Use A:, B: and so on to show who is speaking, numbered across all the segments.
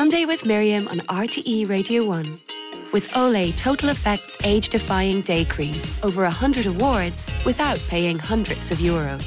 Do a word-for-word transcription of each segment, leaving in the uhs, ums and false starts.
A: Sunday with Miriam on R T E Radio one. With Olay Total Effects Age-Defying Day Cream. Over one hundred awards without paying hundreds of euros.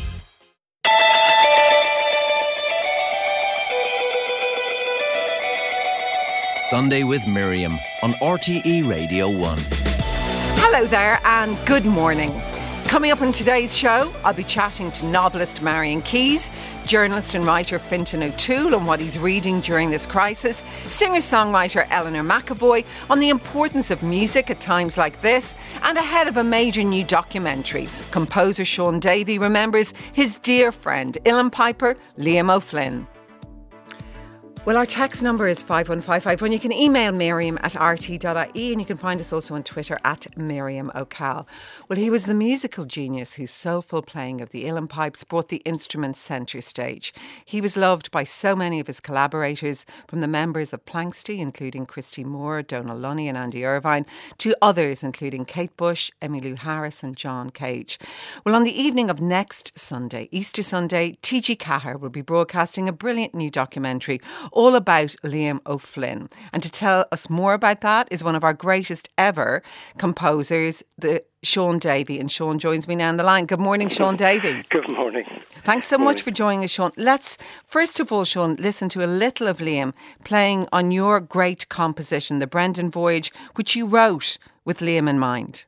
B: Sunday with Miriam on R T E Radio one.
C: Hello there and good morning. Coming up on today's show, I'll be chatting to novelist Marion Keyes, journalist and writer Fintan O'Toole on what he's reading during this crisis, singer-songwriter Eleanor McAvoy on the importance of music at times like this, and ahead of a major new documentary, composer Sean Davey remembers his dear friend, uilleann piper Liam O'Flynn. Well, our text number is five one five five one. You can email Miriam at r t dot i e and you can find us also on Twitter at Miriam O'Cal. Well, he was the musical genius whose soulful playing of the uilleann pipes brought the instrument centre stage. He was loved by so many of his collaborators, from the members of Planxty, including Christy Moore, Donal Lunny and Andy Irvine, to others including Kate Bush, Emmylou Harris and John Cage. Well, on the evening of next Sunday, Easter Sunday, T G Cahir will be broadcasting a brilliant new documentary all about Liam O'Flynn. And to tell us more about that is one of our greatest ever composers, the Sean Davey. And Sean joins me now on the line. Good morning, Sean Davey.
D: Good morning.
C: Thanks so much for joining us, Sean. Let's, first of all, Sean, listen to a little of Liam playing on your great composition, The Brendan Voyage, which you wrote with Liam in mind.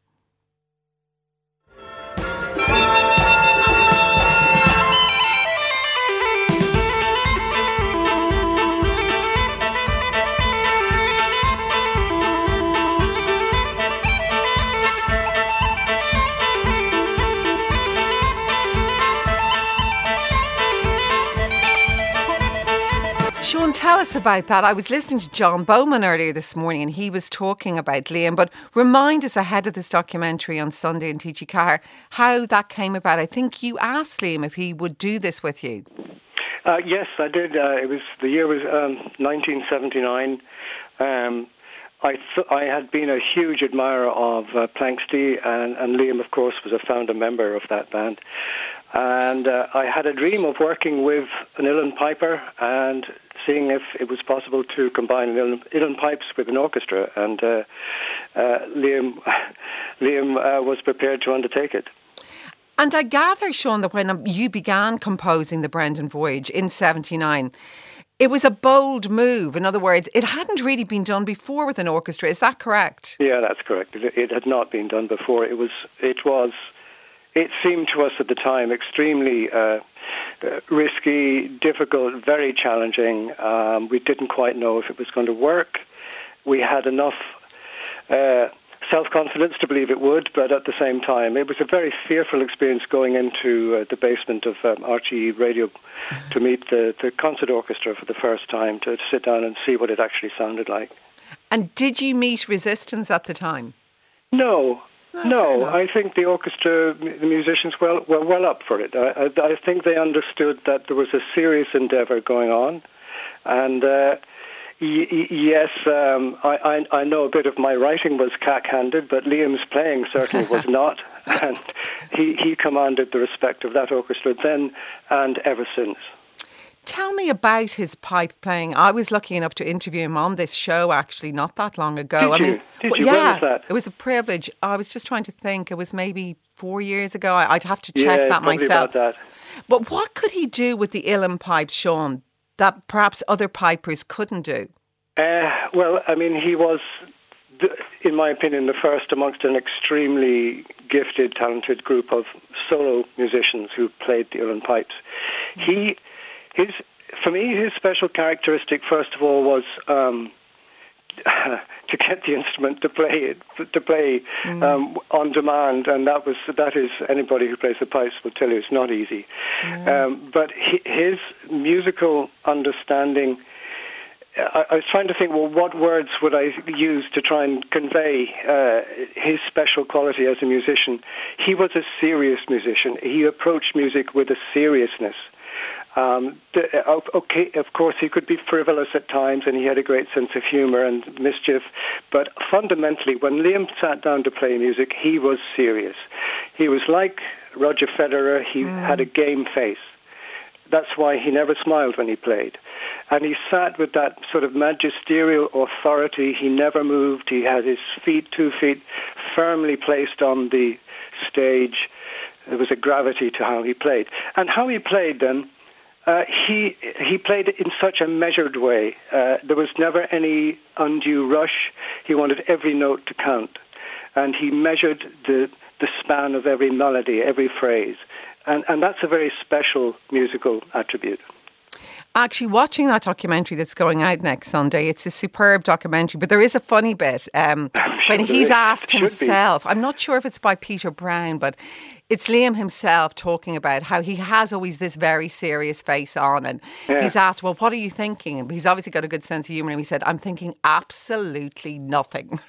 C: Sean, tell us about that. I was listening to John Bowman earlier this morning and he was talking about Liam, but remind us ahead of this documentary on Sunday in T G Cahir how that came about. I think you asked Liam if he would do this with you.
D: Uh, yes, I did. Uh, it was the year was um, nineteen seventy-nine. Um, I th- I had been a huge admirer of uh, Planxty, and, and Liam, of course, was a founder member of that band. And uh, I had a dream of working with an uilleann piper and seeing if it was possible to combine uilleann, uilleann pipes with an orchestra. And uh, uh, Liam, Liam uh, was prepared to undertake it.
C: And I gather, Sean, that when you began composing The Brendan Voyage in seventy-nine, it was a bold move. In other words, it hadn't really been done before with an orchestra. Is that correct?
D: Yeah, that's correct. It, it had not been done before. It was. It was. It seemed to us at the time extremely uh, uh, risky, difficult, very challenging. Um, we didn't quite know if it was going to work. We had enough uh, self-confidence to believe it would, but at the same time, it was a very fearful experience going into uh, the basement of um, R T E Radio to meet the, the concert orchestra for the first time, to sit down and see what it actually sounded like.
C: And did you meet resistance at the time?
D: No.
C: Oh,
D: no, I think the orchestra, the musicians well, were well up for it. I, I, I think they understood that there was a serious endeavour going on. And uh, y- y- yes, um, I, I, I know a bit of my writing was cack-handed, but Liam's playing certainly was not. And he, he commanded the respect of that orchestra then and ever since.
C: Tell me about his pipe playing. I was lucky enough to interview him on this show actually not that long ago.
D: Did
C: I
D: you?
C: mean,
D: Did
C: well,
D: you?
C: yeah,
D: When was that?
C: It was a privilege. I was just trying to think. It was maybe four years ago. I'd have to check
D: yeah,
C: that
D: probably
C: myself.
D: About that.
C: But what could he do with the uilleann pipe, Sean, that perhaps other pipers couldn't do?
D: Uh, well, I mean, he was, in my opinion, the first amongst an extremely gifted, talented group of solo musicians who played the uilleann pipes. He, his, for me, his special characteristic, first of all, was um, to get the instrument to play it, to play mm. um, on demand, and that was that is anybody who plays the pipes will tell you it's not easy. Mm. Um, but he, his musical understanding. I, I was trying to think, well, what words would I use to try and convey uh, his special quality as a musician? He was a serious musician. He approached music with a seriousness. Um, the, okay, of course, he could be frivolous at times, and he had a great sense of humour and mischief. But fundamentally, when Liam sat down to play music, he was serious. He was like Roger Federer. He mm. had a game face. that's why he never smiled when he played. And he sat with that sort of magisterial authority. He never moved. He had his feet, two feet, firmly placed on the stage. There was a gravity to how he played. And how he played then, uh, he he played it in such a measured way. Uh, there was never any undue rush. He wanted every note to count. And he measured the, the span of every melody, every phrase. And, and that's a very special musical attribute.
C: Actually, watching that documentary that's going out next Sunday, it's a superb documentary, but there is a funny bit um, when he's asked himself, I'm not sure if it's by Peter Brown, but it's Liam himself talking about how he has always this very serious face on, and yeah. he's asked, well, what are you thinking? And he's obviously got a good sense of humour, and he said, I'm thinking absolutely nothing.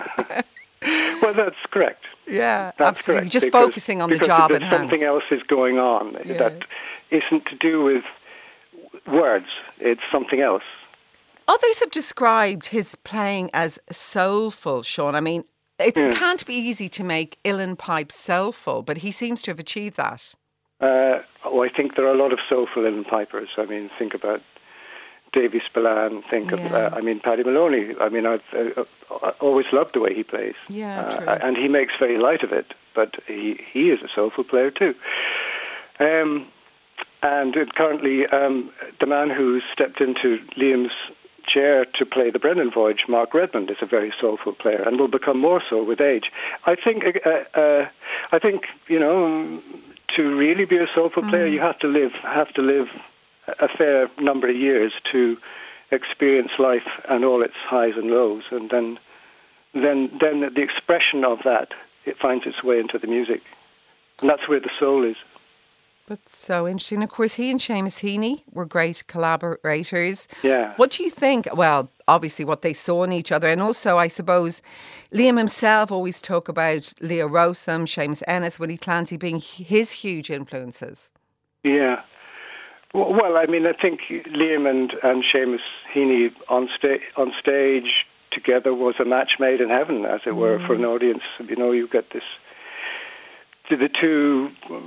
D: Well, that's correct.
C: Yeah,
D: that's
C: absolutely.
D: Correct,
C: Just
D: because,
C: focusing on the
D: because
C: job at hand.
D: Something else is going on yeah. that isn't to do with words. It's something else.
C: Others have described his playing as soulful, Sean. I mean, it yeah. can't be easy to make uilleann pipes soulful, but he seems to have achieved that.
D: Uh, oh, I think there are a lot of soulful uilleann pipers. I mean, think about Davy Spillane, think yeah. of, uh, I mean, Paddy Maloney. I mean, I've uh, I always loved the way he plays.
C: Yeah,
D: uh,
C: true.
D: And he makes very light of it, but he, he is a soulful player too. Um, and currently, um, the man who stepped into Liam's chair to play the Brennan Voyage, Mark Redmond, is a very soulful player and will become more so with age. I think, uh, uh, I think, you know, to really be a soulful mm. player, you have to live, have to live a fair number of years to experience life and all its highs and lows, and then, then, then the expression of that, it finds its way into the music, and that's where the soul is.
C: That's so interesting. Of course, he and Seamus Heaney were great collaborators.
D: Yeah.
C: What do you think? Well, obviously what they saw in each other, and also, I suppose, Liam himself always talked about Leo Rossum, Seamus Ennis, Willie Clancy being his huge influences.
D: Yeah. Well, I mean, I think Liam and, and Seamus Heaney on, sta- on stage together was a match made in heaven, as it were, mm. for an audience. You know, you get this, the two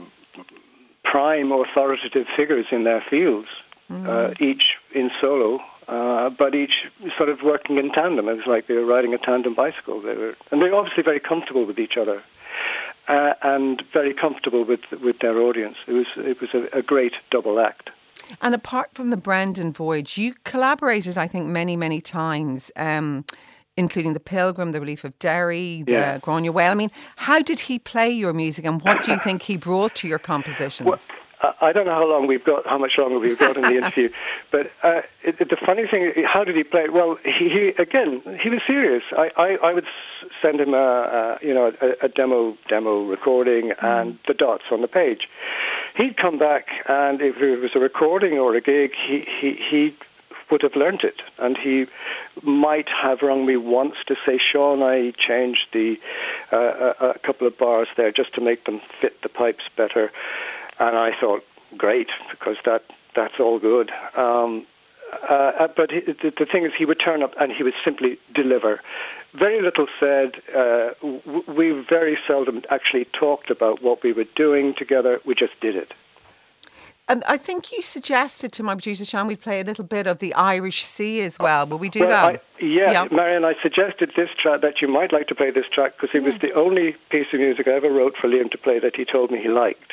D: prime authoritative figures in their fields, mm. uh, each in solo, uh, but each sort of working in tandem. It was like they were riding a tandem bicycle. They were, and they were obviously very comfortable with each other. Uh, and very comfortable with with their audience. It was it was a, a great double act.
C: And apart from the Brennan Voyage, you collaborated, I think, many, many times, um, including The Pilgrim, The Relief of Derry, The
D: yeah.
C: Gráinne Mhaol. I mean, how did he play your music, and what do you think he brought to your compositions?
D: Well, I don't know how long we've got, how much longer we've got in the interview, but uh, it, it, the funny thing, how did he play? Well, he, he again, he was serious. I, I, I would send him a, a you know a, a demo demo recording mm. and the dots on the page. He'd come back, and if it was a recording or a gig, he he he would have learnt it, and he might have rung me once to say, Sean, I changed the uh, a, a couple of bars there just to make them fit the pipes better. And I thought, great, because that that's all good. Um, uh, but he, the, the thing is, he would turn up and he would simply deliver. Very little said. Uh, w- we very seldom actually talked about what we were doing together. We just did it.
C: And I think you suggested to my producer, Sean, we play a little bit of the Irish Sea as well. Will we do
D: well,
C: that?
D: I, yeah,
C: yeah,
D: Marion, I suggested this track, that you might like to play this track, because it yeah. was the only piece of music I ever wrote for Liam to play that he told me he liked.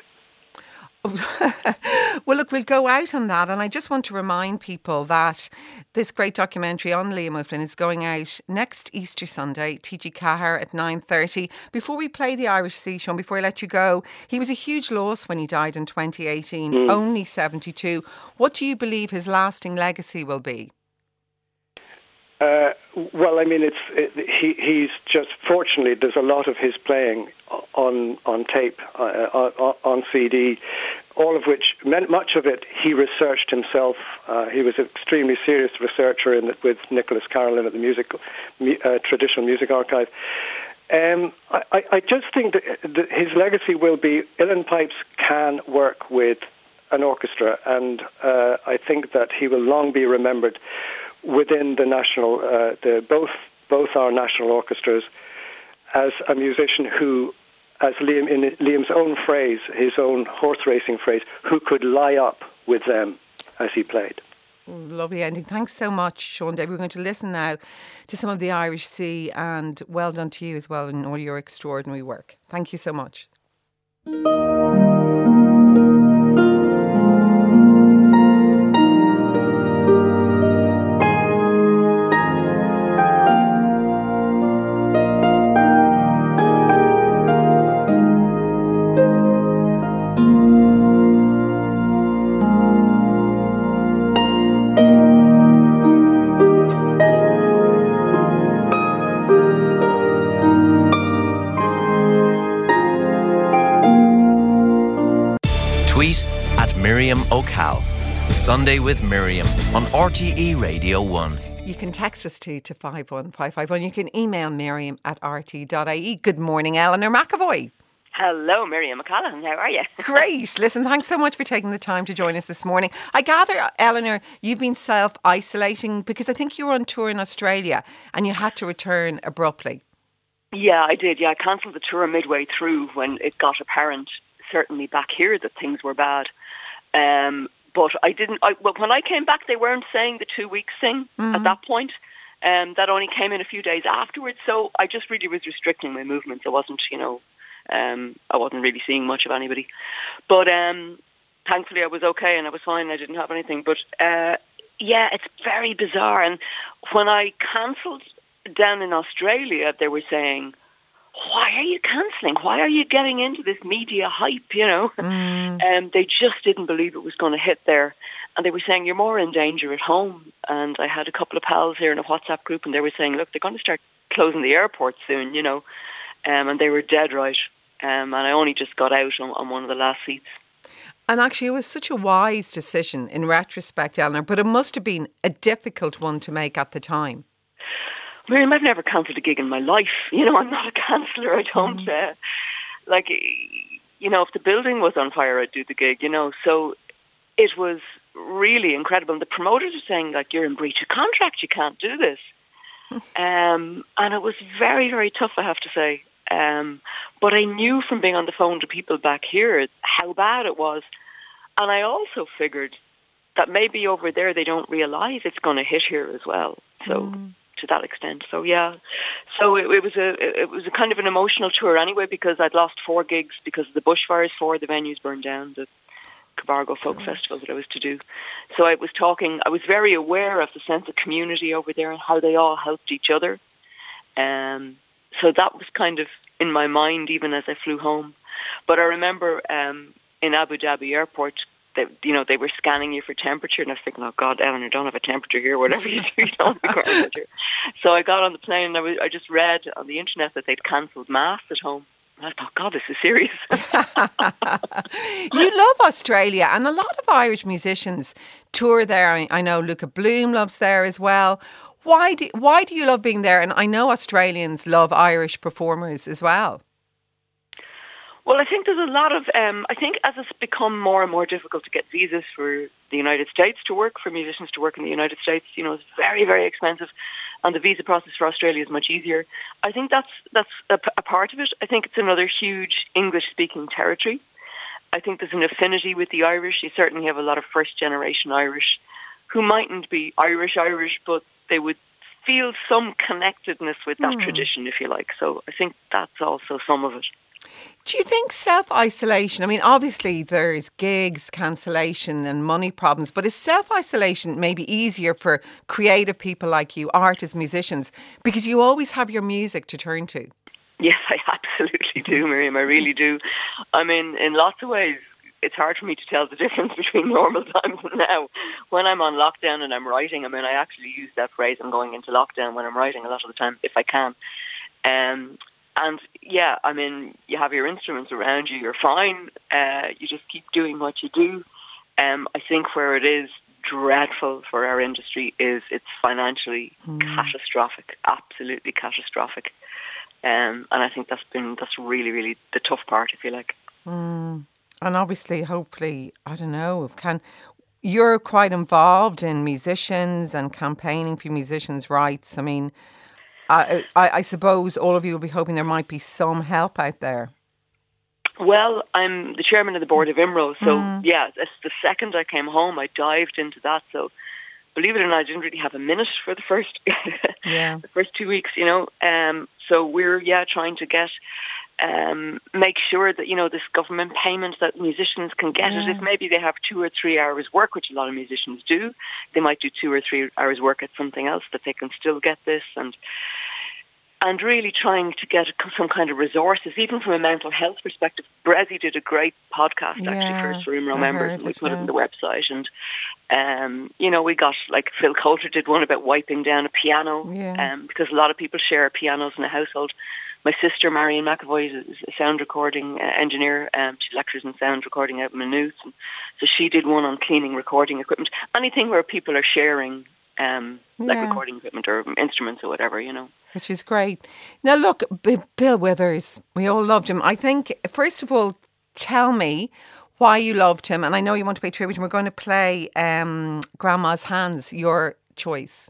C: Well, look, we'll go out on that, and I just want to remind people that this great documentary on Liam O'Flynn is going out next Easter Sunday, T G Cahir at nine thirty. Before we play the Irish Sea, Sean, before I let you go, he was a huge loss when he died in twenty eighteen, mm. only seventy-two. What do you believe his lasting legacy will be?
D: Uh, well, I mean, it's it, he. He's just fortunately there's a lot of his playing on on tape, uh, on, on C D, all of which meant much of it he researched himself. Uh, he was an extremely serious researcher in the, with Nicholas Carolyn at the music uh, Traditional Music Archive. Um, I, I just think that his legacy will be uilleann pipes can work with an orchestra, and uh, I think that he will long be remembered within the national, uh, the both both our national orchestras, as a musician who, as Liam in Liam's own phrase, his own horse racing phrase, who could lie up with them as he played.
C: Lovely ending. Thanks so much, Sean Davey. We're going to listen now to some of the Irish Sea, and well done to you as well in all your extraordinary work. Thank you so much.
B: Tweet at Miriam O'Cal. Sunday with Miriam on R T E Radio one.
C: You can text us too to five one five five one. You can email Miriam at r t dot i e. Good morning, Eleanor McAvoy.
E: Hello, Miriam McCallum. How are you?
C: Great. Listen, thanks so much for taking the time to join us this morning. I gather, Eleanor, you've been self-isolating because I think you were on tour in Australia and you had to return abruptly.
E: Yeah, I did. Yeah, I cancelled the tour midway through when it got apparent, certainly back here, that things were bad. Um, but I didn't. I, well, when I came back, they weren't saying the two weeks thing mm-hmm. at that point. Um, that only came in a few days afterwards. So I just really was restricting my movements. I wasn't, you know, um, I wasn't really seeing much of anybody. But um, thankfully, I was okay and I was fine. I didn't have anything. But uh, yeah, it's very bizarre. And when I cancelled down in Australia, they were saying, why are you cancelling? Why are you getting into this media hype, you know? Mm. Um, they just didn't believe it was going to hit there. And they were saying, you're more in danger at home. And I had a couple of pals here in a WhatsApp group, and they were saying, look, they're going to start closing the airport soon, you know? Um, and they were dead right. Um, and I only just got out on, on one of the last seats.
C: And actually, it was such a wise decision in retrospect, Eleanor, but it must have been a difficult one to make at the time.
E: Miriam, I've never cancelled a gig in my life. You know, I'm not a canceller. I don't, mm. uh, like, you know, if the building was on fire, I'd do the gig, you know. So it was really incredible. And the promoters were saying, like, you're in breach of contract. You can't do this. um, and it was very, very tough, I have to say. Um, but I knew from being on the phone to people back here how bad it was. And I also figured that maybe over there they don't realise it's going to hit here as well. So... Mm. to that extent. So yeah, so it, it was a it was a kind of an emotional tour anyway, because I'd lost four gigs because of the bushfires. Four of the venues burned down, the Cabargo Folk Gosh. Festival that I was to do. So I was talking, I was very aware of the sense of community over there and how they all helped each other. Um, so that was kind of in my mind even as I flew home. But I remember um, in Abu Dhabi airport, They, you know, they were scanning you for temperature, and I was thinking, oh God, Eleanor, don't have a temperature here, whatever you do, you don't have a temperature. So I got on the plane and I, was, I just read on the internet that they'd cancelled Mass at home. And I thought, God, this is serious.
C: You love Australia, and a lot of Irish musicians tour there. I, I know Luca Bloom loves there as well. Why do, why do you love being there? And I know Australians love Irish performers as well.
E: Well, I think there's a lot of, um, I think as it's become more and more difficult to get visas for the United States to work, for musicians to work in the United States, you know, it's very, very expensive. And the visa process for Australia is much easier. I think that's that's a, a part of it. I think it's another huge English-speaking territory. I think there's an affinity with the Irish. You certainly have a lot of first-generation Irish who mightn't be Irish-Irish, but they would feel some connectedness with that mm. tradition, if you like. So I think that's also some of it.
C: Do you think self-isolation, I mean, obviously there's gigs, cancellation and money problems, but is self-isolation maybe easier for creative people like you, artists, musicians, because you always have your music to turn to?
E: Yes, I absolutely do, Miriam, I really do. I mean, in lots of ways, it's hard for me to tell the difference between normal times and now. When I'm on lockdown and I'm writing, I mean, I actually use that phrase, I'm going into lockdown, when I'm writing a lot of the time, if I can. Um And yeah, I mean, you have your instruments around you, you're fine. Uh, you just keep doing what you do. Um, I think where it is dreadful for our industry is it's financially mm. catastrophic, absolutely catastrophic. Um, and I think that's been, that's really, really the tough part, if you like.
C: Mm. And obviously, hopefully, I don't know, can you're quite involved in musicians and campaigning for musicians' rights. I mean, I, I, I suppose all of you will be hoping there might be some help out there.
E: Well, I'm the chairman of the board of I M R O, so
C: Mm.
E: yeah, it's the second I came home, I dived into that. So, believe it or not, I didn't really have a minute for the first,
C: Yeah.
E: the first two weeks, you know. Um, so we're yeah trying to get, um, make sure that you know this government payment that musicians can get
C: Yeah.
E: it. If maybe they have two or three hours work, which a lot of musicians do, they might do two or three hours work at something else that they can still get this and. And really trying to get some kind of resources, even from a mental health perspective. Brezzy did a great podcast,
C: Yeah,
E: actually, for us, for I M R O
C: I
E: members,
C: heard
E: and we
C: it,
E: put it
C: yeah.
E: on the website. And, um, you know, we got, like, Phil Coulter did one about wiping down a piano,
C: Yeah.
E: um, because a lot of people share pianos in a household. My sister, Marion McAvoy, is a sound recording uh, engineer. Um, she lectures in sound recording out in Maynooth. And so she did one on cleaning recording equipment. Anything where people are sharing, um, like
C: Yeah.
E: recording equipment or instruments or whatever, you know.
C: Which is great. Now, look, B- Bill Withers, we all loved him. I think, first of all, tell me why you loved him. And I know you want to pay tribute, and we're going to play um, Grandma's Hands, your choice.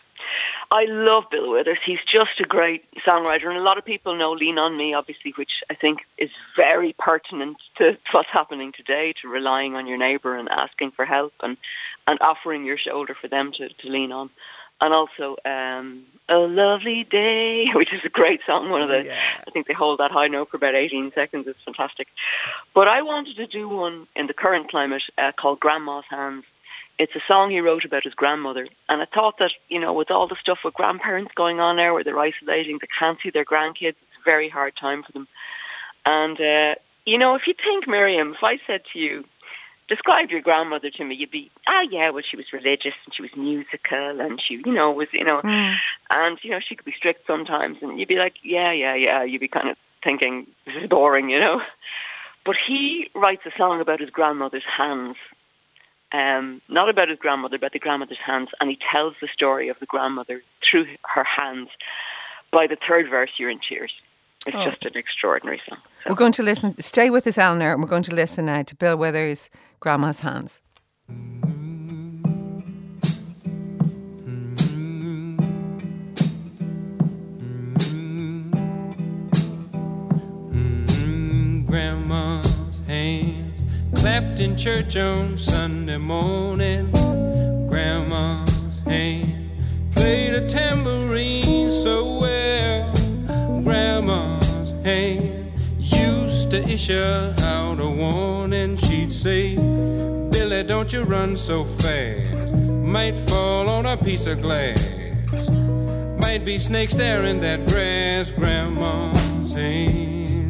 E: I love Bill Withers. He's just a great songwriter. And a lot of people know Lean On Me, obviously, which I think is very pertinent to what's happening today, to relying on your neighbour and asking for help and, and offering your shoulder for them to, to lean on. And also, um, A Lovely Day, which is a great song. One of the,
C: Yeah.
E: I think they hold that high note for about eighteen seconds. It's fantastic. But I wanted to do one in the current climate uh, called Grandma's Hands. It's a song he wrote about his grandmother. And I thought that, you know, with all the stuff with grandparents going on now, where they're isolating, they can't see their grandkids, it's a very hard time for them. And, uh, you know, if you think, Miriam, if I said to you, describe your grandmother to me, you'd be, ah, yeah, well, she was religious and she was musical and she, you know, was, you know,
C: Mm.
E: and, you know, she could be strict sometimes. And you'd be like, yeah, yeah, yeah. You'd be kind of thinking, this is boring, you know. But he writes a song about his grandmother's hands. Um, not about his grandmother, but the grandmother's hands. And he tells the story of the grandmother through her hands. By the third verse, you're in tears. It's
C: Oh.
E: just an extraordinary song. So.
C: We're going to listen, stay with us, Eleanor, and we're going to listen now to Bill Withers, Grandma's Hands.
F: Grandma's hands clapped in church on Sunday morning. Grandma's hand played a tambourine so well. Grandma's hand used to issue out a warning. She'd say, Billy, don't you run so fast. Might fall on a piece of glass. Might be snakes there in that grass. Grandma's hand.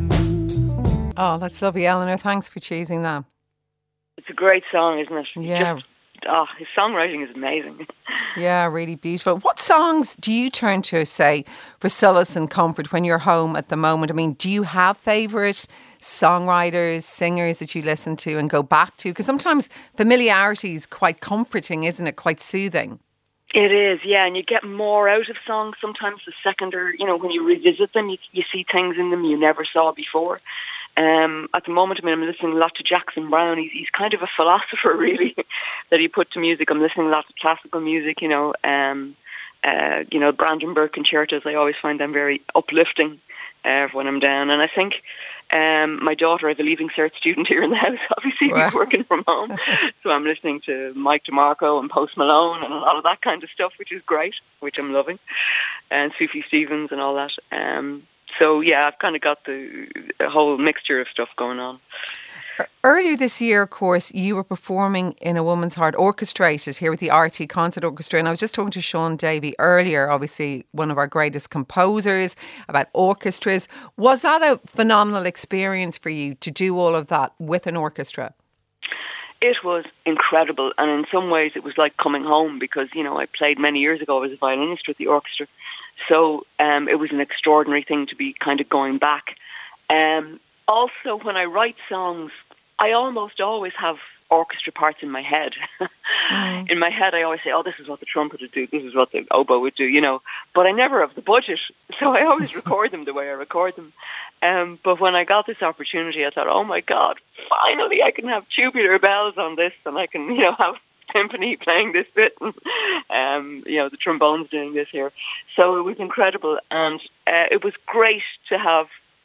C: Oh, that's lovely, Eleanor. Thanks for choosing that.
E: It's a great song, isn't it?
C: Yeah.
E: Just, oh, his songwriting is amazing.
C: Yeah, really beautiful. What songs do you turn to, say, for solace and comfort when you're home at the moment? I mean, do you have favourite songwriters, singers that you listen to and go back to? Because sometimes familiarity is quite comforting, isn't it? Quite soothing.
E: It is, yeah, and you get more out of songs sometimes the second or, you know, when you revisit them, you, you see things in them you never saw before. Um, at the moment, I mean, I'm listening a lot to Jackson Browne. He's, he's kind of a philosopher, really, that he put to music. I'm listening a lot to classical music, you know, um, uh, you know, Brandenburg concertos. I always find them very uplifting uh, when I'm down. And I think um, my daughter, I have a Leaving Cert student here in the house, obviously,
C: Wow.
E: he's working from home. So I'm listening to Mike DeMarco and Post Malone and a lot of that kind of stuff, which is great, which I'm loving. And Sufjan Stevens and all that. Um, So, yeah, I've kind of got the, the whole mixture of stuff going on.
C: Earlier this year, of course, you were performing in A Woman's Heart Orchestrated here with the R T Concert Orchestra. And I was just talking to Sean Davey earlier, obviously one of our greatest composers, about orchestras. Was that a phenomenal experience for you to do all of that with an orchestra?
E: It was incredible. And in some ways, it was like coming home because, you know, I played many years ago as a violinist with the orchestra. So um, it was an extraordinary thing to be kind of going back. Um, also, when I write songs, I almost always have orchestra parts in my head. Mm. In my head, I always say, oh, this is what the trumpet would do, this is what the oboe would do, you know. But I never have the budget, so I always record them the way I record them. Um, but when I got this opportunity, I thought, oh my God, finally I can have tubular bells on this, and I can, you know, have symphony playing this bit, and um, you know, the trombones doing this here. So it was incredible, and uh, it was great to have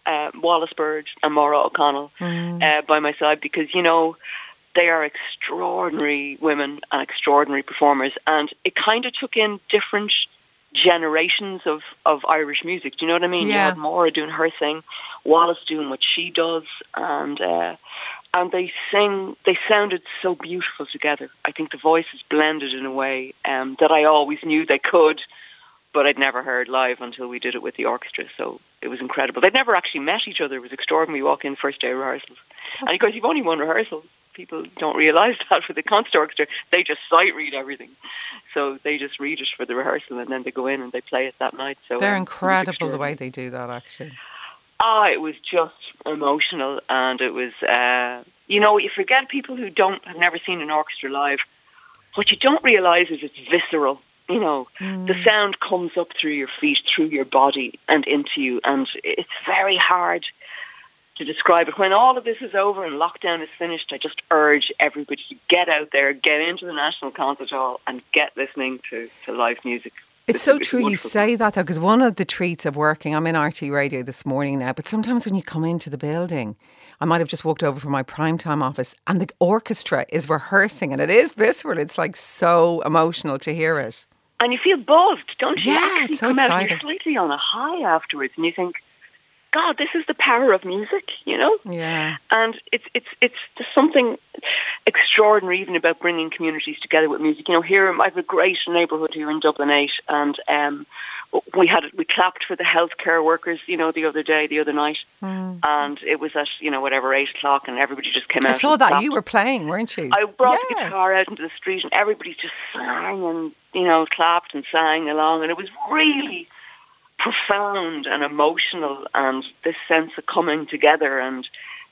E: uh, Wallace Bird and Maura O'Connell mm. uh, by my side, because, you know, they are extraordinary women and extraordinary performers, and it kind of took in different generations of, of Irish music. Do you know what I mean?
C: Yeah.
E: You had Maura doing her thing, Wallace doing what she does, and uh, and they sing. They sounded so beautiful together. I think the voices blended in a way um, that I always knew they could, but I'd never heard live until we did it with the orchestra. So it was incredible. They'd never actually met each other. It was extraordinary. We walk in first day of rehearsals, That's and of course you've only one rehearsal. People don't realise that for the concert orchestra. They just sight read everything. So they just read it for the rehearsal and then they go in and they play it that night. So
C: They're
E: um,
C: incredible the way they do that, actually.
E: Ah, oh, it was just emotional, and it was, uh, you know, you forget people who don't have never seen an orchestra live. What you don't realise is it's visceral. You know, mm. the sound comes up through your feet, through your body and into you, and it's very hard to describe it. When all of this is over and lockdown is finished, I just urge everybody to get out there, get into the National Concert Hall and get listening to, to live music.
C: It's, it's so it's true you say that, though, because one of the treats of working, I'm in R T Radio this morning now, but sometimes when you come into the building, I might have just walked over from my primetime office and the orchestra is rehearsing, and it is visceral. It's like so emotional to hear it.
E: And you feel buzzed, don't you?
C: Yeah,
E: you actually
C: it's so
E: come
C: exciting.
E: out, you're slightly on a high afterwards, and you think, God, this is the power of music, you know?
C: Yeah.
E: And it's it's it's there's something extraordinary even about bringing communities together with music. You know, here I have a great neighbourhood here in Dublin eight, and um, we had we clapped for the healthcare workers, you know, the other day, the other night, mm. and it was at, you know, whatever eight o'clock, and everybody just came out.
C: I saw that
E: clapped.
C: You were playing, weren't you?
E: I brought
C: yeah.
E: the guitar out into the street, and everybody just sang and, you know, clapped and sang along, and it was really profound and emotional, and this sense of coming together, and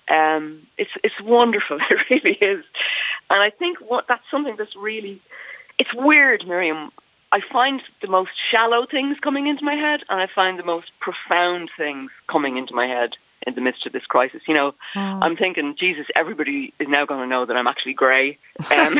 E: um, it's it's wonderful. It really is. And I think what that's something that's really, it's weird, Miriam. I find the most shallow things coming into my head, and I find the most profound things coming into my head in the midst of this crisis. You know, mm. I'm thinking, Jesus, everybody is now going to know that I'm actually grey, um,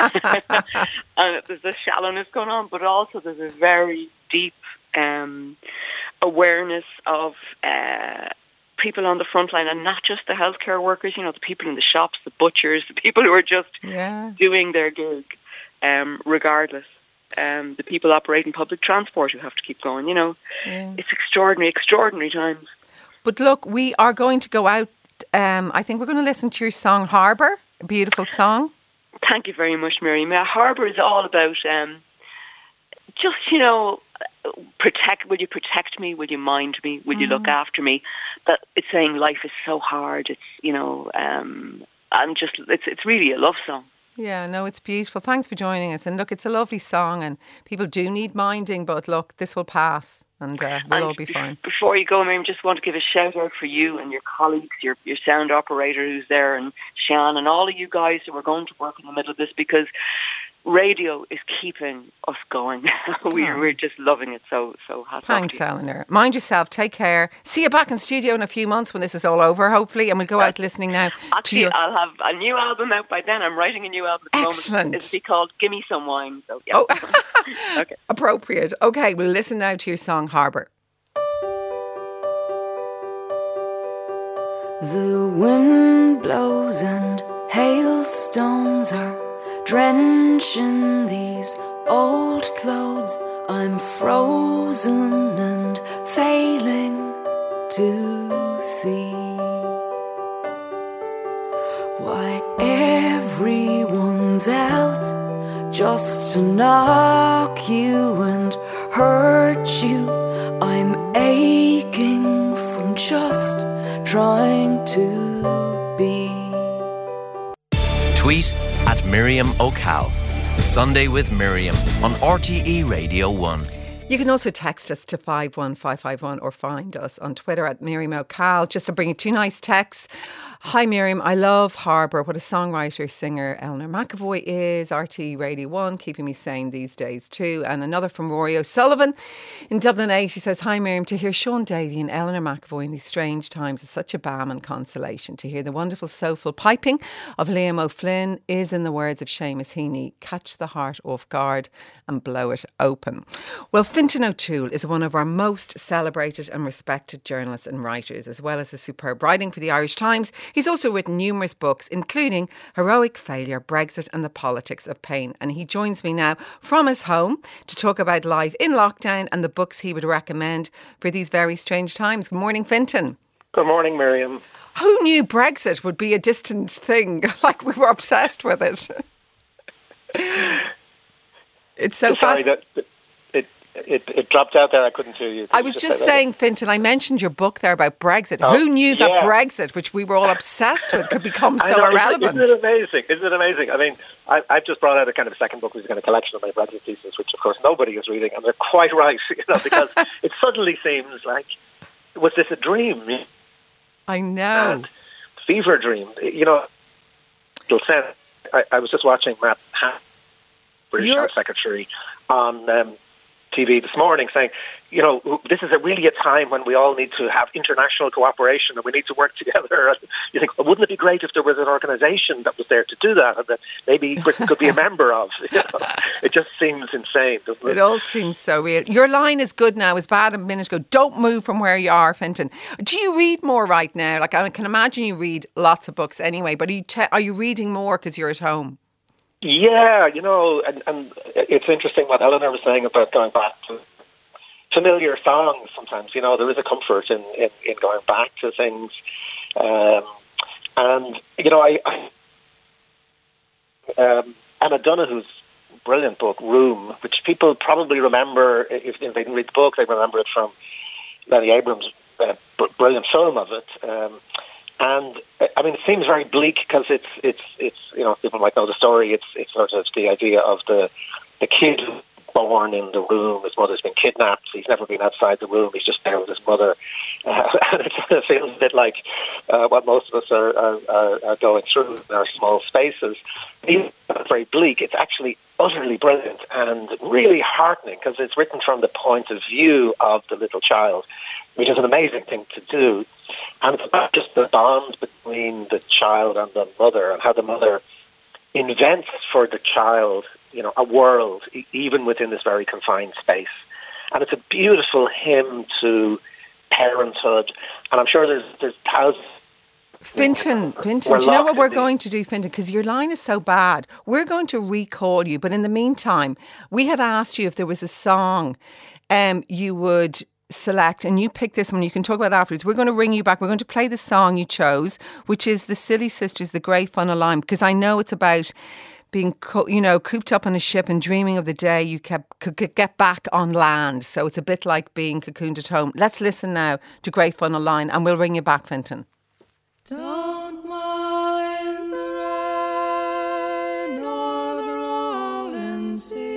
E: and there's this shallowness going on, but also there's a very deep um, awareness of uh, people on the front line, and not just the healthcare workers, you know, the people in the shops, the butchers, the people who are just
C: yeah.
E: doing their gig, um, regardless. Um, the people operating public transport who have to keep going, you know.
C: Yeah.
E: It's extraordinary, extraordinary times.
C: But look, we are going to go out. Um, I think we're going to listen to your song, Harbour, a beautiful song.
E: Thank you very much, Miriam. Yeah, Harbour is all about um, just, you know, protect. Will you protect me? Will you mind me? Will mm. you look after me? That it's saying life is so hard. It's, you know, um, I'm just. It's it's really a love song.
C: Yeah, no, it's beautiful. Thanks for joining us. And look, it's a lovely song, and people do need minding, but look, this will pass, and uh, we'll
E: and
C: all be fine.
E: Before you go, Miriam, just want to give a shout out for you and your colleagues, your your sound operator who's there, and Sian, and all of you guys who are going to work in the middle of this, because radio is keeping us going. we're, oh. we're just loving it. So, so
C: thanks, Eleanor. Mind yourself. Take care. See you back in studio in a few months when this is all over, hopefully, and we'll go out listening now.
E: Actually,
C: to your...
E: I'll have a new album out by then. I'm writing a new album at the
C: Excellent.
E: moment. It'll be called Gimme Some Wine. So, yeah.
C: Oh,
E: okay.
C: Appropriate. Okay, we'll listen now to your song, Harbour.
G: The wind blows and hailstones are drenching these old clothes. I'm frozen and failing to see why everyone's out just to knock you and hurt you. I'm aching from just trying to be.
B: Tweet at Miriam O'Cal. Sunday with Miriam on R T E Radio one.
C: You can also text us to five one five five one or find us on Twitter at Miriam O'Cal. Just to bring you two nice texts. Hi Miriam, I love Harbour. What a songwriter, singer Eleanor McAvoy is. R T E Radio one, keeping me sane these days too. And another from Rory O'Sullivan in Dublin eight. He says, hi Miriam, to hear Sean Davey and Eleanor McAvoy in these strange times is such a balm and consolation. To hear the wonderful soulful piping of Liam O'Flynn is, in the words of Seamus Heaney, catch the heart off guard and blow it open. Well, Fintan O'Toole is one of our most celebrated and respected journalists and writers, as well as his superb writing for the Irish Times. He's also written numerous books, including Heroic Failure, Brexit and the Politics of Pain. And he joins me now from his home to talk about life in lockdown and the books he would recommend for these very strange times. Good morning, Fintan.
H: Good morning, Miriam.
C: Who knew Brexit would be a distant thing? Like we were obsessed with it. It's so
H: Sorry,
C: fast.
H: that, it, it it dropped out there. I couldn't hear you.
C: I was just, just saying, Fintan, I mentioned your book there about Brexit.
H: Oh,
C: Who knew that
H: yeah.
C: Brexit, which we were all obsessed with, could become so
H: know,
C: irrelevant?
H: Isn't it amazing? Isn't it amazing? I mean, I, I've just brought out a kind of a second book, which is kind of a collection of my Brexit thesis, which of course nobody is reading, and they're quite right, you know, because it suddenly seems like, was this a dream?
C: I know.
H: And fever dream. You know, it'll sound, I, I was just watching Matt Hancock, British
C: You're...
H: Health Secretary, on um, T V this morning saying, you know, this is a really a time when we all need to have international cooperation and we need to work together. And you think, well, wouldn't it be great if there was an organisation that was there to do that and that maybe Britain could be a member of? You know, it just seems insane, doesn't it?
C: It all seems so real. Your line is good now, as bad a minute ago. Don't move from where you are, Fintan. Do you read more right now? Like, I can imagine you read lots of books anyway, but are you, te- are you reading more because you're at home?
H: Yeah, you know, and, and it's interesting what Eleanor was saying about going back to familiar songs sometimes. You know, there is a comfort in, in, in going back to things. Um, and, you know, I, I um, Emma Donoghue's brilliant book, Room, which people probably remember, if, if they didn't read the book, they remember it from Lenny Abrams' uh, brilliant film of it. Um, And I mean, it seems very bleak because it's it's it's you know, people might know the story. It's it's sort of the idea of the the kid born in the room. His mother's been kidnapped. He's never been outside the room. He's just there with his mother, uh, and it sort of feels a bit like uh, what most of us are, are are going through in our small spaces. Even though it's very bleak, it's actually utterly brilliant and really heartening because it's written from the point of view of the little child, which is an amazing thing to do. And it's about just the bond between the child and the mother and how the mother invents for the child, you know, a world, e- even within this very confined space. And it's a beautiful hymn to parenthood. And I'm sure there's there's thousands.
C: Fintan, Fintan, do you know what we're going to do, Fintan? Because your line is so bad. We're going to recall you. But in the meantime, we had asked you if there was a song um, you would select, and you pick this one. You can talk about it afterwards. We're going to ring you back. We're going to play the song you chose, which is the Silly Sisters, The Grey Funnel Line, because I know it's about being, co- you know, cooped up on a ship and dreaming of the day you kept, could get back on land. So it's a bit like being cocooned at home. Let's listen now to Grey Funnel Line, and we'll ring you back, Fintan.
G: Don't mind the rain or the rolling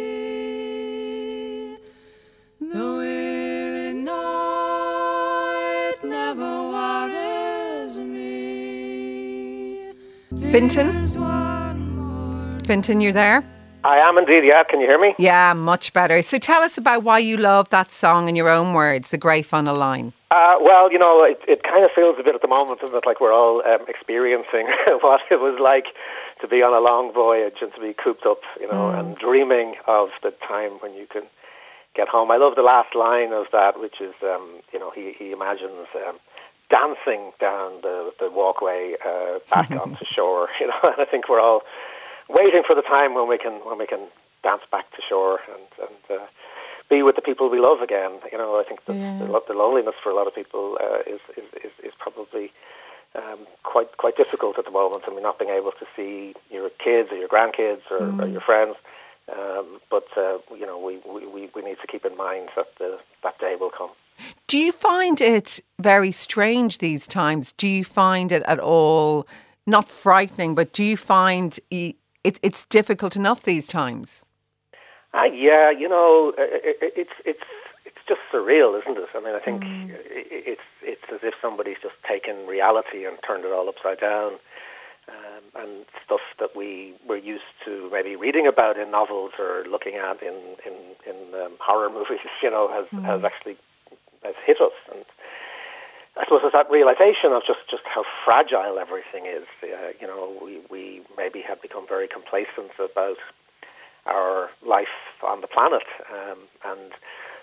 G: sea, the weary night never worries me.
C: Fintan? Fintan, you're there?
H: I am indeed, yeah. Can you hear me?
C: Yeah, much better. So tell us about why you love that song in your own words, The Grey Funnel Line.
H: Uh, well, you know, it, it kind of feels a bit at the moment, isn't it, like we're all um, experiencing what it was like to be on a long voyage and to be cooped up, you know, mm. and dreaming of the time when you can get home. I love the last line of that, which is, um, you know, he, he imagines um, dancing down the, the walkway uh, back onto shore, you know, and I think we're all waiting for the time when we can when we can dance back to shore and, and uh, be with the people we love again. You know, I think the, yeah. the, the loneliness for a lot of people uh, is, is, is is probably um, quite quite difficult at the moment. I mean, not being able to see your kids or your grandkids or, mm. or your friends. Um, but uh, you know, we, we, we need to keep in mind that the, that day will come.
C: Do you find it very strange these times? Do you find it at all not frightening, but do you find it, it's difficult enough these times?
H: Uh, yeah, you know, it, it, it's it's it's just surreal, isn't it? I mean, I think mm. it, it's it's as if somebody's just taken reality and turned it all upside down, um, and stuff that we were used to maybe reading about in novels or looking at in in, in um, horror movies, you know, has mm. has actually has hit us. And I suppose it's that realization of just, just how fragile everything is. Uh, you know, we, we maybe had become very complacent about our life on the planet, um, and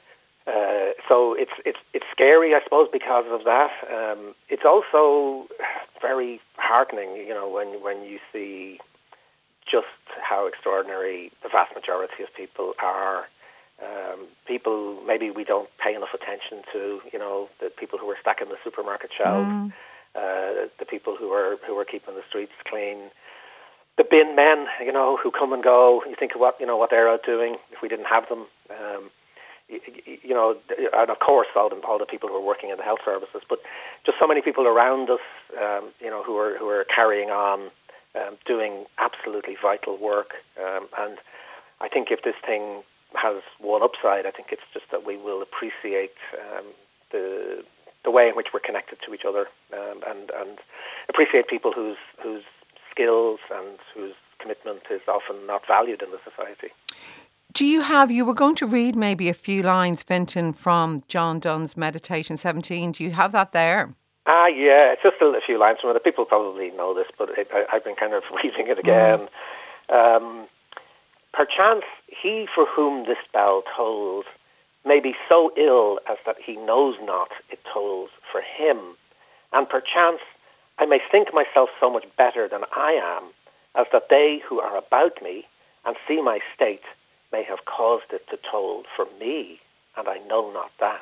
H: Uh, so it's it's it's scary, I suppose, because of that. Um, it's also very heartening, you know, when when you see just how extraordinary the vast majority of people are. Um, people maybe we don't pay enough attention to, you know, the people who are stacking the supermarket shelves, mm. uh, the people who are who are keeping the streets clean, the bin men, you know, who come and go. You think of what you know what they're out doing if we didn't have them. Um, you, you know, and of course all the all the people who are working in the health services, but just so many people around us, um, you know, who are who are carrying on, um, doing absolutely vital work, um, and I think if this thing has one upside, I think it's just that we will appreciate um, the the way in which we're connected to each other, um, and and appreciate people whose whose skills and whose commitment is often not valued in the society.
C: Do you have, you were going to read maybe a few lines, Fintan, from John Donne's Meditation seventeen. Do you have that there?
H: Ah, yeah, it's just a, a few lines from it. People probably know this, but it, I, I've been kind of reading it again. Mm. Um, Perchance he for whom this bell tolls may be so ill as that he knows not it tolls for him, and perchance I may think myself so much better than I am, as that they who are about me and see my state may have caused it to toll for me, and I know not that.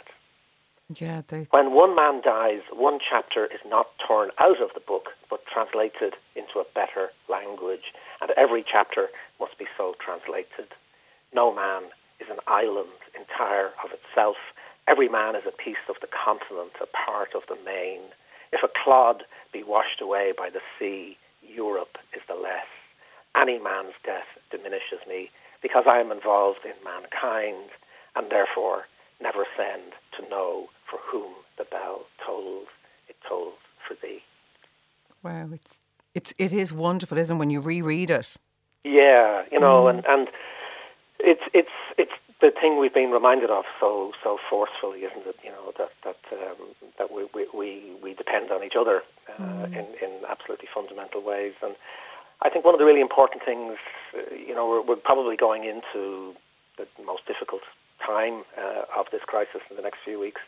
C: Yeah, they...
H: When one man dies, one chapter is not torn out of the book, but translated into a better language, and every chapter must be so translated. No man is an island entire of itself. Every man is a piece of the continent, a part of the main. If a clod be washed away by the sea, Europe is the less. Any man's death diminishes me, because I am involved in mankind, and therefore never send to know for whom the bell tolls. It tolls for thee.
C: Wow, it's it's it is wonderful, isn't it, when you reread it?
H: Yeah, you know, mm. and, and it's it's it's the thing we've been reminded of so so forcefully, isn't it? You know, that that um, that we, we, we, we depend on each other uh, mm. in, in absolutely fundamental ways. And I think one of the really important things, uh, you know, we're, we're probably going into the most difficult time uh, of this crisis in the next few weeks.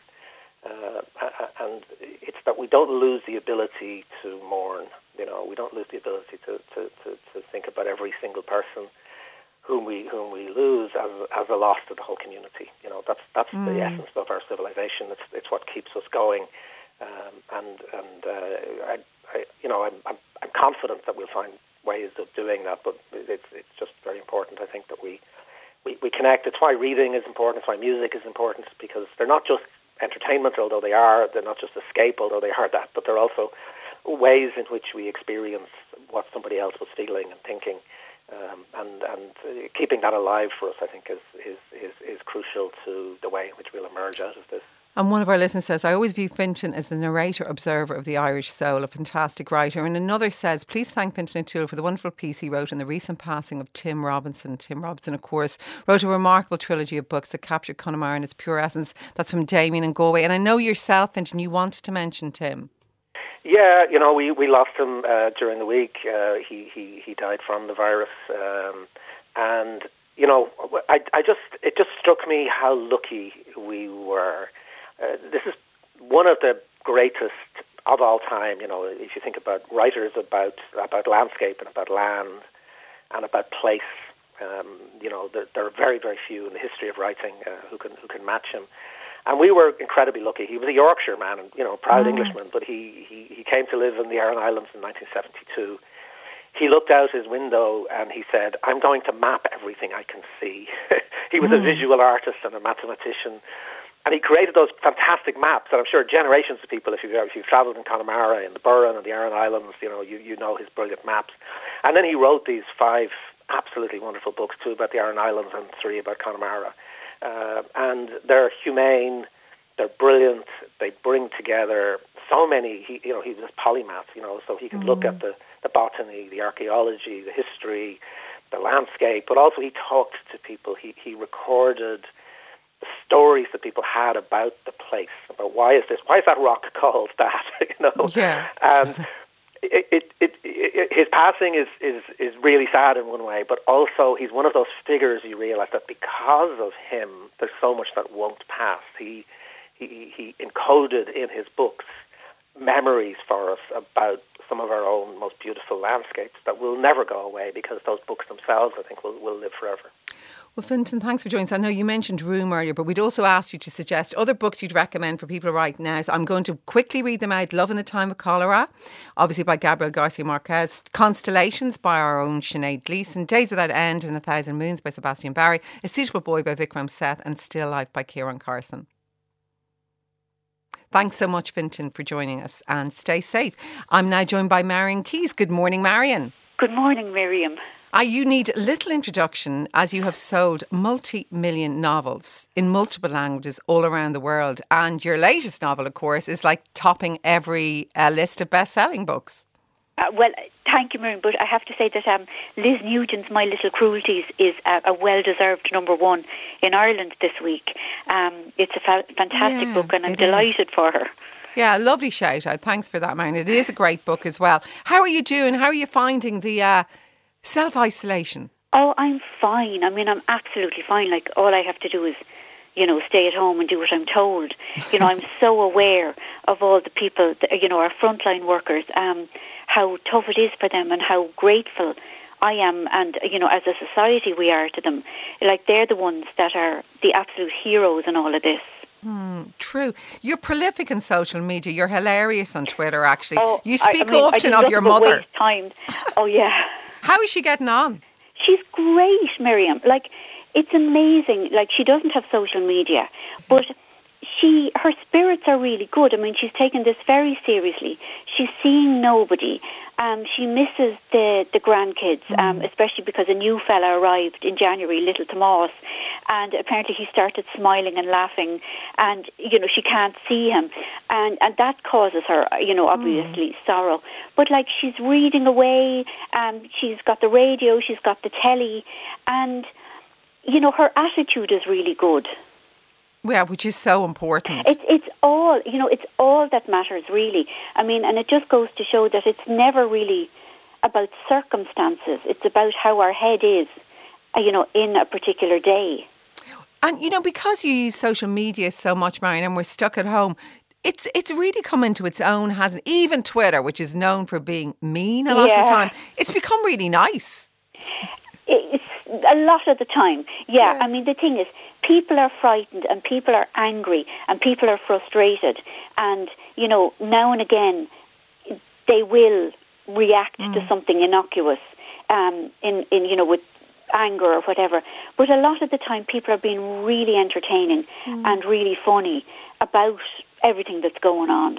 H: Uh, and it's that we don't lose the ability to mourn. You know, we don't lose the ability to, to, to, to think about every single person whom we whom we lose as as a loss to the whole community. You know, that's that's mm. the essence of our civilization. It's it's what keeps us going. Um, and and uh, I, I you know I'm, I'm I'm confident that we'll find ways of doing that. But it's it's just very important, I think, that we we, we connect. It's why reading is important. It's why music is important, because they're not just entertainment, although they are. They're not just escape, although they are that. But they're also ways in which we experience what somebody else was feeling and thinking. Um, and and uh, keeping that alive for us, I think, is, is, is, is crucial to the way in which we'll emerge out of this.
C: And one of our listeners says, I always view Fintan as the narrator observer of the Irish soul, a fantastic writer. And another says, please thank Fintan O'Toole for the wonderful piece he wrote on the recent passing of Tim Robinson. Tim Robinson, of course, wrote a remarkable trilogy of books that captured Connemara in its pure essence. That's from Damien and Galway. And I know yourself, Fintan, you wanted to mention Tim.
H: Yeah, you know, we, we lost him uh, during the week. Uh, he, he, he died from the virus. Um, and, you know, I, I just it just struck me how lucky we were. Uh, this is one of the greatest of all time. You know, if you think about writers about about landscape and about land and about place, um, you know, there, there are very, very few in the history of writing uh, who can who can match him. And we were incredibly lucky. He was a Yorkshire man, and you know, proud mm. Englishman. But he, he, he came to live in the Aran Islands in nineteen seventy-two. He looked out his window and he said, "I'm going to map everything I can see." He was mm. a visual artist and a mathematician. And he created those fantastic maps, and I'm sure generations of people, if you've, if you've travelled in Connemara, in the Burren and the Aran Islands, you know, you, you know his brilliant maps. And then he wrote these five absolutely wonderful books, two about the Aran Islands and three about Connemara. Uh, and they're humane, they're brilliant, they bring together so many, he, you know, he was a polymath, you know, so he could mm. look at the, the botany, the archaeology, the history, the landscape, but also he talked to people, he, he recorded the stories that people had about the place, about why is this, why is that rock called that, you know?
C: Yeah.
H: And it, it, it, his passing is, is, is really sad in one way, but also he's one of those figures you realise that because of him, there's so much that won't pass. He he, he encoded in his books memories for us about some of our own most beautiful landscapes that will never go away because those books themselves, I think, will, will live forever.
C: Well, Fintan, thanks for joining us. I know you mentioned Room earlier, but we'd also asked you to suggest other books you'd recommend for people right now. So I'm going to quickly read them out. Love in a Time of Cholera, obviously by Gabriel Garcia Marquez. Constellations by our own Sinead Gleeson. Days Without End and A Thousand Moons by Sebastian Barry. A Suitable Boy by Vikram Seth. And Still Life by Kieran Carson. Thanks so much, Fintan, for joining us, and stay safe. I'm now joined by Marian Keyes. Good morning, Marian.
I: Good morning, Miriam.
C: Uh, you need little introduction as you have sold multi-million novels in multiple languages all around the world. And your latest novel, of course, is like topping every uh, list of best-selling books.
I: Uh, well, thank you, Miriam, but I have to say that um, Liz Nugent's My Little Cruelties is a, a well-deserved number one in Ireland this week. Um, it's a fa- fantastic
C: yeah,
I: book and I'm delighted is. for her.
C: Yeah, lovely shout out. Thanks for that, Marian. It is a great book as well. How are you doing? How are you finding the uh, self-isolation?
I: Oh, I'm fine. I mean, I'm absolutely fine. Like, all I have to do is, you know, stay at home and do what I'm told. You know, I'm so aware of all the people, that, you know, our frontline workers, um, how tough it is for them and how grateful I am, and, you know, as a society we are to them. Like, they're the ones that are the absolute heroes in all of this.
C: Hmm, true. You're prolific in social media. You're hilarious on Twitter, actually.
I: Oh,
C: you speak
I: I, I mean,
C: often
I: I
C: of your mother.
I: Waste time. Oh, yeah.
C: How is she getting on?
I: She's great, Miriam. Like, it's amazing. Like, she doesn't have social media, but she, her spirits are really good. I mean, she's taken this very seriously. She's seeing nobody. Um, she misses the, the grandkids, mm. um, especially because a new fella arrived in January, little Tomas, and apparently he started smiling and laughing, and, you know, she can't see him, and, and that causes her, you know, obviously mm. sorrow. But, like, she's reading away, um, she's got the radio, she's got the telly, and, you know, her attitude is really good.
C: Yeah, which is so important.
I: It's it's all, you know, it's all that matters, really. I mean, and it just goes to show that it's never really about circumstances. It's about how our head is, uh, you know, in a particular day.
C: And, you know, because you use social media so much, Marian, and we're stuck at home, it's it's really come into its own, hasn't it? Even Twitter, which is known for being mean a lot
I: yeah.
C: of the time, it's become really nice.
I: It's a lot of the time, yeah.
C: yeah.
I: I mean, the thing is, people are frightened and people are angry and people are frustrated, and, you know, now and again they will react mm. to something innocuous um, in, in, you know, with anger or whatever. But a lot of the time people are being really entertaining mm. and really funny about everything that's going on.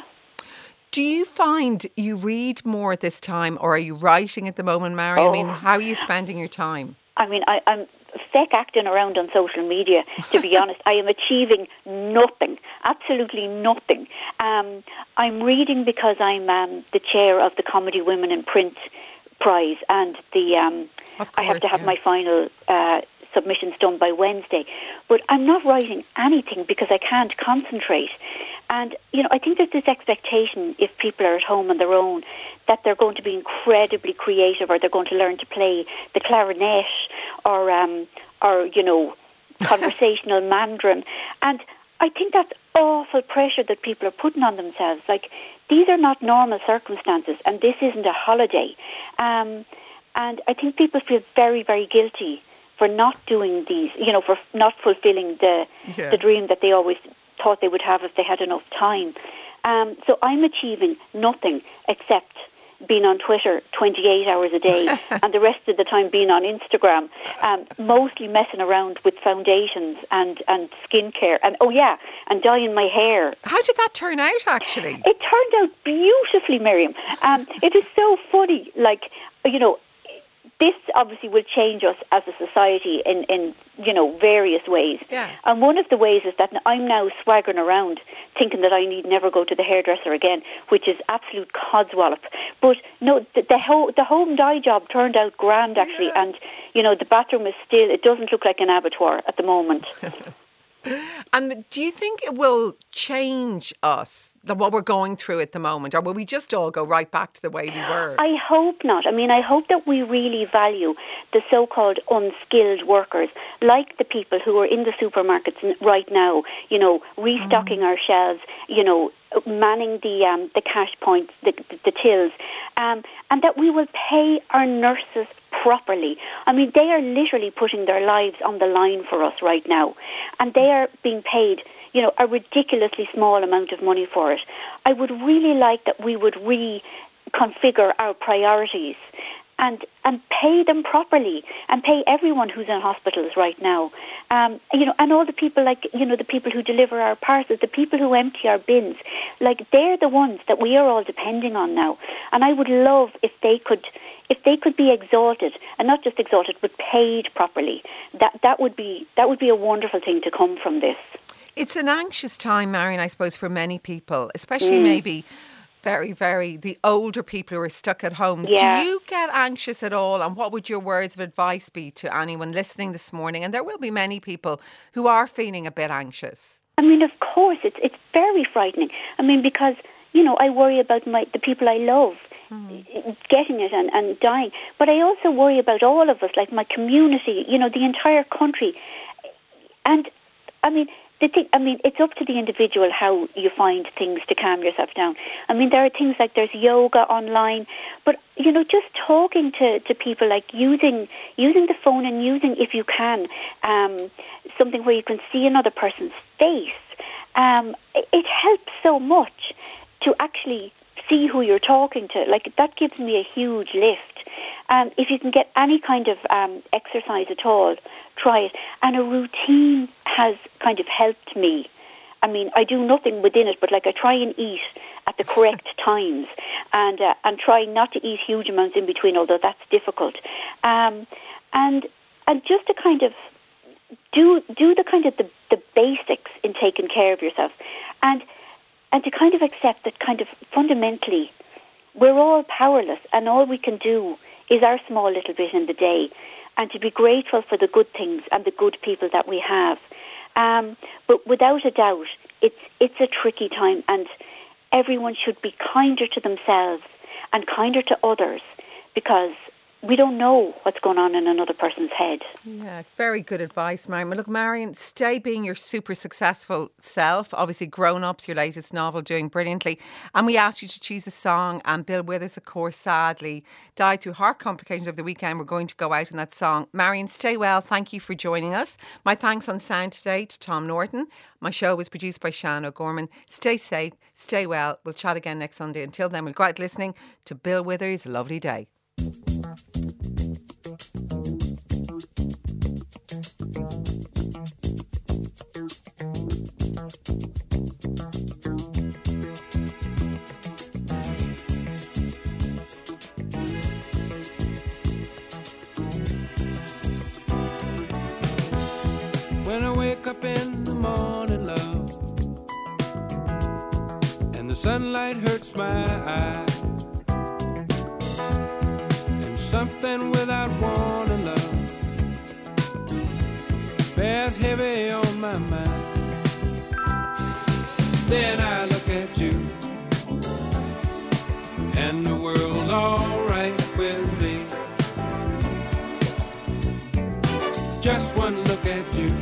C: Do you find you read more at this time, or are you writing at the moment, Mary? Oh. I mean, how are you spending your time?
I: I mean, I, I'm feck acting around on social media, to be honest. I am achieving nothing, absolutely nothing. Um, I'm reading because I'm um, the chair of the Comedy Women in Print Prize, and the um,
C: of course,
I: I have to have
C: yeah.
I: my final uh, submissions done by Wednesday. But I'm not writing anything because I can't concentrate. And, you know, I think there's this expectation, if people are at home on their own, that they're going to be incredibly creative, or they're going to learn to play the clarinet, or, um, or you know, conversational Mandarin. And I think that's awful pressure that people are putting on themselves. Like, these are not normal circumstances, and this isn't a holiday. Um, and I think people feel very, very guilty for not doing these, you know, for not fulfilling the
C: yeah.
I: the dream that they always thought they would have if they had enough time. Um, so I'm achieving nothing except being on Twitter twenty-eight hours a day and the rest of the time being on Instagram, um, mostly messing around with foundations and, and skincare. And, oh yeah, and dyeing my hair.
C: How did that turn out, actually?
I: It turned out beautifully, Miriam. Um, it is so funny. Like, you know, this obviously will change us as a society in, in you know, various ways.
C: Yeah.
I: And one of the ways is that I'm now swaggering around thinking that I need never go to the hairdresser again, which is absolute codswallop. But no, the, the, ho- the home dye job turned out grand, actually. Yeah. And, you know, the bathroom is still, it doesn't look like an abattoir at the moment.
C: And do you think it will change us, the, what we're going through at the moment? Or will we just all go right back to the way we were?
I: I hope not. I mean, I hope that we really value the so-called unskilled workers, like the people who are in the supermarkets right now, you know, restocking mm. our shelves, you know, manning the um, the cash points, the, the, the tills, um, and that we will pay our nurses properly. I mean, they are literally putting their lives on the line for us right now, and they are being paid, you know, a ridiculously small amount of money for it. I would really like that we would reconfigure our priorities and and pay them properly, and pay everyone who's in hospitals right now. Um, you know, and all the people, like, you know, the people who deliver our parcels, the people who empty our bins, like, they're the ones that we are all depending on now. And I would love if they could, if they could be exalted, and not just exalted, but paid properly. That that would be that would be a wonderful thing to come from this.
C: It's an anxious time, Marion, I suppose, for many people, especially mm. maybe very, very the older people who are stuck at home.
I: Yeah.
C: Do you get anxious at all? And what would your words of advice be to anyone listening this morning? And there will be many people who are feeling a bit anxious.
I: I mean, of course, it's it's very frightening. I mean, because, you know, I worry about my the people I love mm. getting it and, and dying. But I also worry about all of us, like my community, you know, the entire country. And, I mean... The thing, I mean, it's up to the individual how you find things to calm yourself down. I mean, there are things like there's yoga online, but, you know, just talking to, to people, like using using the phone and using, if you can, um, something where you can see another person's face. Um, it, it helps so much to actually see who you're talking to. Like, that gives me a huge lift. Um, if you can get any kind of um, exercise at all, try it. And a routine has kind of helped me. I mean, I do nothing within it, but like I try and eat at the correct times, and uh, and try not to eat huge amounts in between, although that's difficult. Um, and and just to kind of do do the kind of the, the basics in taking care of yourself, and and to kind of accept that kind of fundamentally we're all powerless, and all we can do is our small little bit in the day, and to be grateful for the good things and the good people that we have. Um, but without a doubt, it's it's a tricky time, and everyone should be kinder to themselves and kinder to others, because we don't know what's going on in another person's head.
C: Yeah, very good advice, Marion. Look, Marion, stay being your super successful self. Obviously, Grown Ups, your latest novel, doing brilliantly. And we asked you to choose a song, and Bill Withers, of course, sadly died through heart complications over the weekend. We're going to go out in that song. Marion, stay well. Thank you for joining us. My thanks on sound today to Tom Norton. My show was produced by Sian O'Gorman. Stay safe, stay well. We'll chat again next Sunday. Until then, we'll go out listening to Bill Withers' Lovely Day.
F: When I wake up in the morning, love, and the sunlight hurts my eyes, and something without warning, love, bears heavy on my mind. Then I look at you, and the world's alright with me. Just one look at you,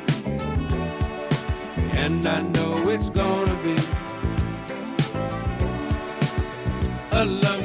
F: and I know it's gonna be a love